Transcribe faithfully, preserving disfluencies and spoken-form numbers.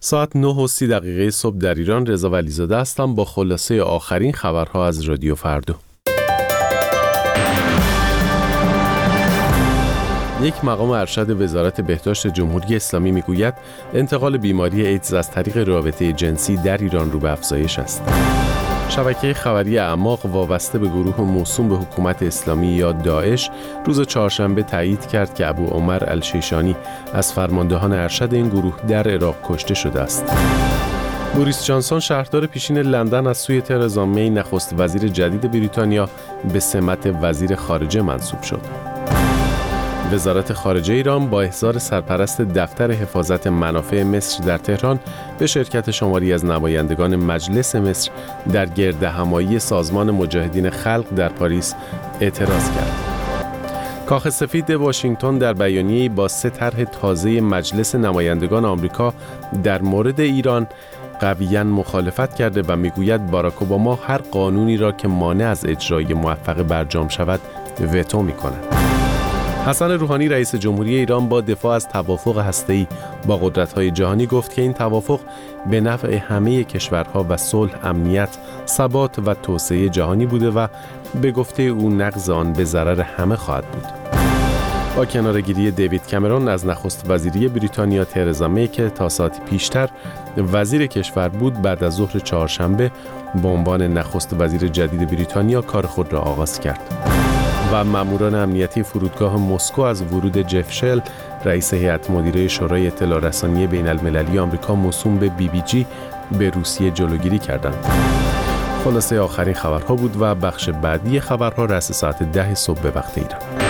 ساعت نه و سی دقیقه صبح در ایران. رضا ولیزاده هستم با خلاصه آخرین خبرها از رادیو فردا. یک مقام ارشد وزارت بهداشت جمهوری اسلامی میگوید انتقال بیماری ایدز از طریق رابطه جنسی در ایران رو به افزایش است. شبکه خبری اعماق وابسته به گروه موسوم به حکومت اسلامی یا داعش روز چهارشنبه تایید کرد که ابو عمر الشیشانی از فرماندهان ارشد این گروه در عراق کشته شده است. بوریس جانسون شهردار پیشین لندن از سوی ترزا می نخست وزیر جدید بریتانیا به سمت وزیر خارجه منصوب شد. وزارت خارجه ایران با احضار سرپرست دفتر حفاظت منافع مصر در تهران به شرکت شماری از نمایندگان مجلس مصر در گردهمایی سازمان مجاهدین خلق در پاریس اعتراض کرد. کاخ سفید واشنگتن در بیانیه‌ای با سه طرح تازه مجلس نمایندگان آمریکا در مورد ایران قویاً مخالفت کرده و میگوید باراک اوباما هر قانونی را که مانع از اجرای موفق برجام شود وتو می‌کند. حسن روحانی رئیس جمهوری ایران با دفاع از توافق هسته‌ای با قدرت‌های جهانی گفت که این توافق به نفع همه کشورها و صلح، امنیت، ثبات و توسعه جهانی بوده و به گفته او نقض آن به ضرر همه خواهد بود. با کناره‌گیری دیوید کامرون از نخست وزیری بریتانیا ترزا می که تا ساعتی پیشتر وزیر کشور بود، بعد از ظهر چهارشنبه به عنوان نخست وزیر جدید بریتانیا کار خود را آغاز کرد. و ماموران امنیتی فرودگاه مسکو از ورود جف شل رئیس هیئت مدیره شورای اطلاع رسانی بین المللی آمریکا موسوم به بی بی جی به روسیه جلوگیری کردند. خلاصه آخرین خبرها بود و بخش بعدی خبرها رأس ساعت ده صبح به وقت ایران.